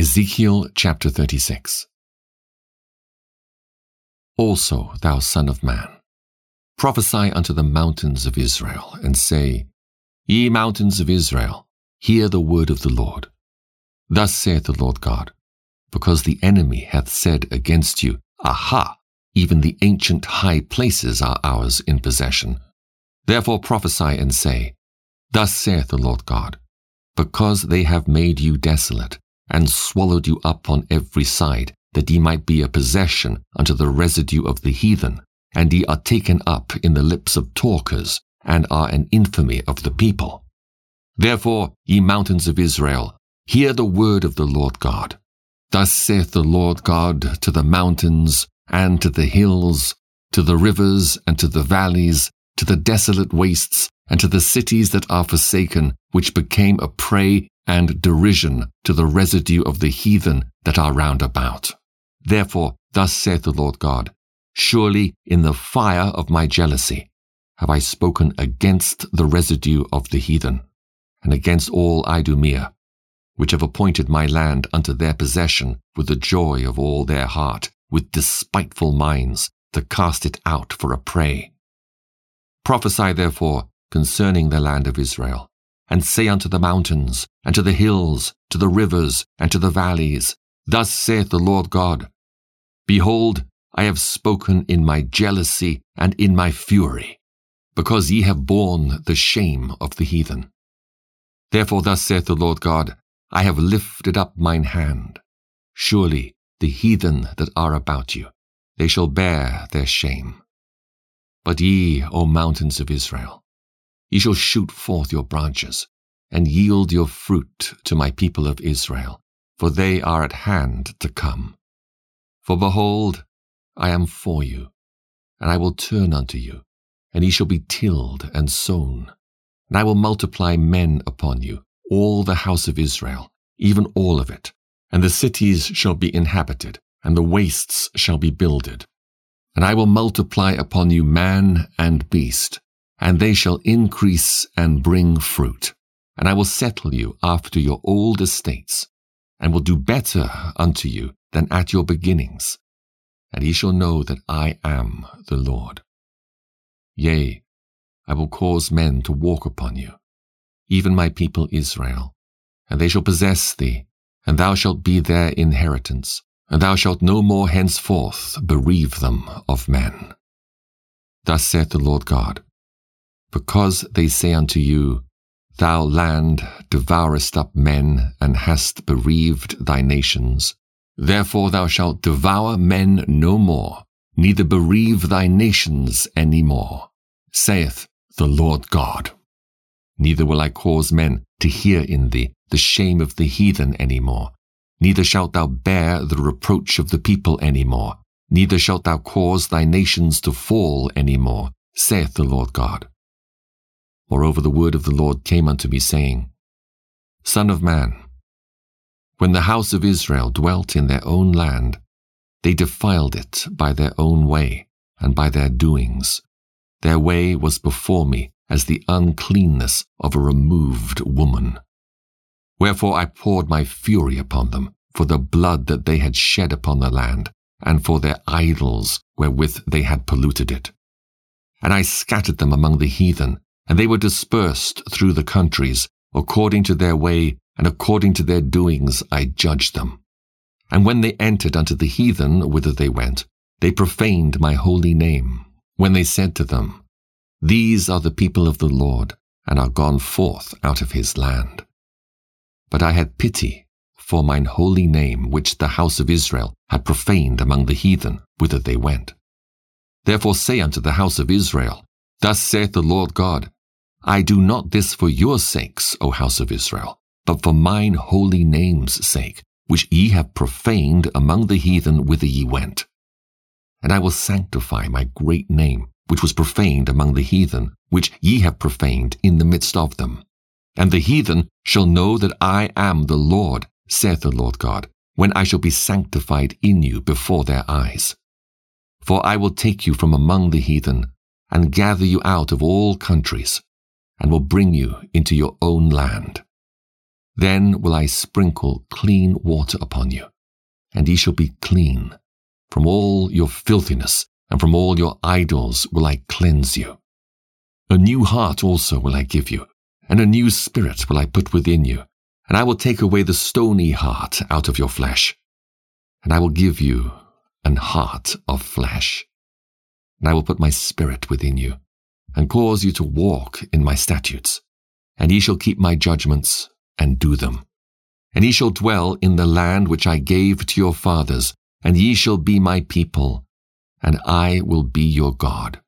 Ezekiel chapter 36. Also, thou son of man, prophesy unto the mountains of Israel, and say, Ye mountains of Israel, hear the word of the Lord. Thus saith the Lord God, because the enemy hath said against you, Aha! Even the ancient high places are ours in possession. Therefore prophesy and say, Thus saith the Lord God, because they have made you desolate, and swallowed you up on every side, that ye might be a possession unto the residue of the heathen, and ye are taken up in the lips of talkers, and are an infamy of the people. Therefore, ye mountains of Israel, hear the word of the Lord God. Thus saith the Lord God to the mountains, and to the hills, to the rivers, and to the valleys, to the desolate wastes, and to the cities that are forsaken, which became a prey and derision to the residue of the heathen that are round about. Therefore, thus saith the Lord God, Surely in the fire of my jealousy have I spoken against the residue of the heathen, and against all Idumea, which have appointed my land unto their possession with the joy of all their heart, with despiteful minds, to cast it out for a prey. Prophesy therefore concerning the land of Israel, and say unto the mountains, and to the hills, to the rivers, and to the valleys, Thus saith the Lord God, Behold, I have spoken in my jealousy and in my fury, because ye have borne the shame of the heathen. Therefore thus saith the Lord God, I have lifted up mine hand. Surely the heathen that are about you, they shall bear their shame. But ye, O mountains of Israel, ye shall shoot forth your branches, and yield your fruit to my people of Israel, for they are at hand to come. For behold, I am for you, and I will turn unto you, and ye shall be tilled and sown. And I will multiply men upon you, all the house of Israel, even all of it, and the cities shall be inhabited, and the wastes shall be builded. And I will multiply upon you man and beast, and they shall increase and bring fruit. And I will settle you after your old estates, and will do better unto you than at your beginnings. And ye shall know that I am the Lord. Yea, I will cause men to walk upon you, even my people Israel, and they shall possess thee, and thou shalt be their inheritance, and thou shalt no more henceforth bereave them of men. Thus saith the Lord God, because they say unto you, Thou land devourest up men, and hast bereaved thy nations. Therefore thou shalt devour men no more, neither bereave thy nations any more, saith the Lord God. Neither will I cause men to hear in thee the shame of the heathen any more, neither shalt thou bear the reproach of the people any more, neither shalt thou cause thy nations to fall any more, saith the Lord God. Moreover, the word of the Lord came unto me, saying, Son of man, when the house of Israel dwelt in their own land, they defiled it by their own way and by their doings. Their way was before me as the uncleanness of a removed woman. Wherefore I poured my fury upon them for the blood that they had shed upon the land, and for their idols wherewith they had polluted it. And I scattered them among the heathen, and they were dispersed through the countries, according to their way and according to their doings I judged them. And when they entered unto the heathen whither they went, they profaned my holy name, when they said to them, These are the people of the Lord, and are gone forth out of his land. But I had pity for mine holy name, which the house of Israel had profaned among the heathen whither they went. Therefore say unto the house of Israel, Thus saith the Lord God, I do not this for your sakes, O house of Israel, but for mine holy name's sake, which ye have profaned among the heathen whither ye went. And I will sanctify my great name, which was profaned among the heathen, which ye have profaned in the midst of them. And the heathen shall know that I am the Lord, saith the Lord God, when I shall be sanctified in you before their eyes. For I will take you from among the heathen, and gather you out of all countries, and will bring you into your own land. Then will I sprinkle clean water upon you, and ye shall be clean. From all your filthiness and from all your idols will I cleanse you. A new heart also will I give you, and a new spirit will I put within you, and I will take away the stony heart out of your flesh, and I will give you an heart of flesh. And I will put my spirit within you, and cause you to walk in my statutes, and ye shall keep my judgments and do them. And ye shall dwell in the land which I gave to your fathers, and ye shall be my people, and I will be your God.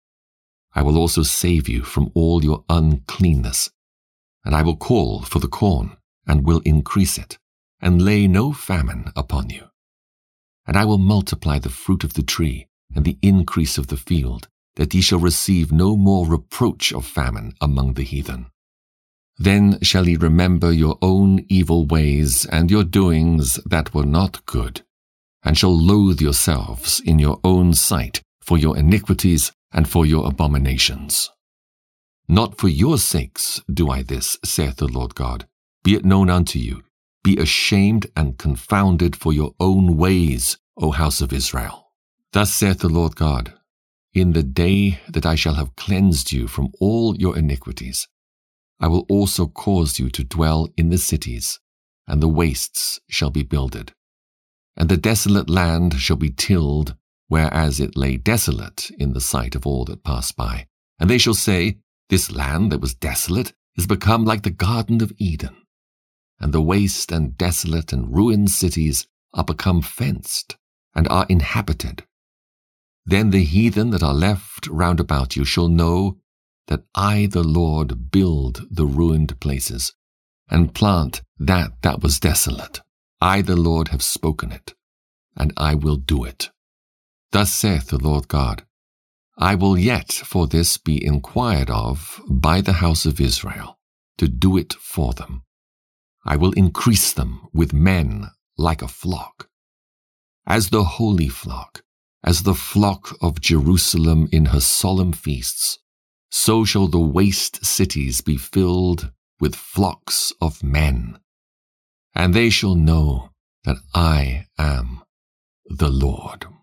I will also save you from all your uncleanness, and I will call for the corn, and will increase it, and lay no famine upon you. And I will multiply the fruit of the tree, and the increase of the field, that ye shall receive no more reproach of famine among the heathen. Then shall ye remember your own evil ways and your doings that were not good, and shall loathe yourselves in your own sight for your iniquities and for your abominations. Not for your sakes do I this, saith the Lord God. Be it known unto you, be ashamed and confounded for your own ways, O house of Israel. Thus saith the Lord God, in the day that I shall have cleansed you from all your iniquities, I will also cause you to dwell in the cities, and the wastes shall be builded. And the desolate land shall be tilled, whereas it lay desolate in the sight of all that pass by. And they shall say, this land that was desolate is become like the Garden of Eden. And the waste and desolate and ruined cities are become fenced, and are inhabited. Then the heathen that are left round about you shall know that I, the Lord, build the ruined places, and plant that was desolate. I, the Lord, have spoken it, and I will do it. Thus saith the Lord God, I will yet for this be inquired of by the house of Israel, to do it for them. I will increase them with men like a flock, as the holy flock, as the flock of Jerusalem in her solemn feasts. So shall the waste cities be filled with flocks of men, and they shall know that I am the Lord.